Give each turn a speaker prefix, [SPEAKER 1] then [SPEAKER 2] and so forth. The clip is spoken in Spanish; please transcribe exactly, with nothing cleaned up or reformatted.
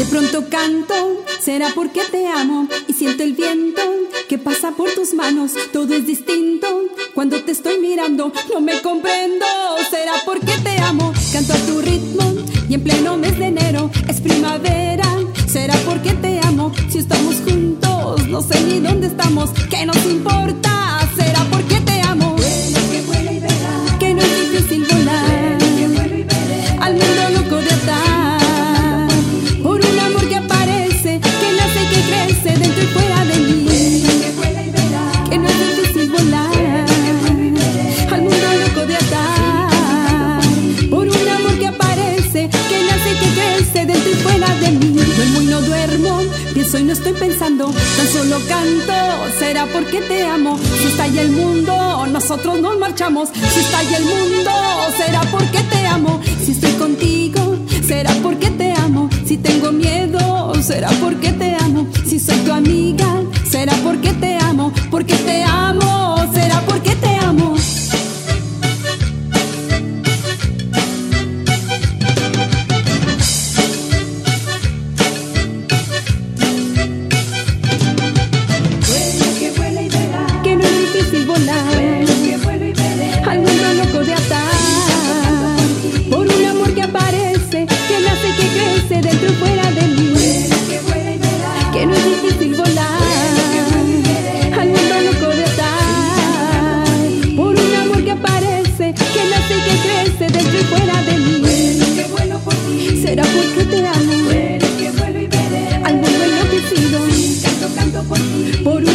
[SPEAKER 1] De pronto canto, será porque te amo y siento el viento que pasa por tus manos. Todo es distinto cuando te estoy mirando. No me comprendo, será porque te amo. Canto a tu ritmo y en pleno mes de enero es primavera. Será porque te amo. Si estamos juntos, no sé ni dónde estamos. ¿Qué nos importa? Será porque te amo.
[SPEAKER 2] Vuela, que vuela y verá.
[SPEAKER 1] Que no es difícil volar.
[SPEAKER 2] Vuela, que vuela y veré.
[SPEAKER 1] Al mundo loco de atar. Por un amor que aparece, que nace y que crece dentro y fuera de mí.
[SPEAKER 2] Vuela, que vuela y verá.
[SPEAKER 1] Que no es difícil volar. Al mundo loco de atar. Por un amor que aparece, que nace y que crece dentro y fuera de mí. Duermo y no duermo, pienso y no estoy pensando, tan solo canto. Será porque te amo. Si estalla el mundo, nosotros nos marchamos. Si estalla el mundo, será porque te amo. Si estoy contigo, será porque te amo. Si tengo miedo, será porque te amo. Si soy tu amiga, será porque te amo. Porque te amo, será porque te amo.
[SPEAKER 2] Vuela, que vuela y verá.
[SPEAKER 1] Que no es difícil volar.
[SPEAKER 2] Vuela, que vuela y veré.
[SPEAKER 1] Al mundo loco de atar. Por un amor que aparece, que nace y que crece dentro y fuera de mí.
[SPEAKER 2] Vuela, que vuela y verá.
[SPEAKER 1] Que no es difícil volar. Al mundo loco de atar. Por un amor que aparece, que nace y que crece dentro y fuera de mí.
[SPEAKER 2] Vuela, que vuelo por ti.
[SPEAKER 1] Será porque te amo.
[SPEAKER 2] Vuela, que vuelo y veré.
[SPEAKER 1] Al mundo enloquecido.
[SPEAKER 2] Canto, canto por ti.
[SPEAKER 1] Por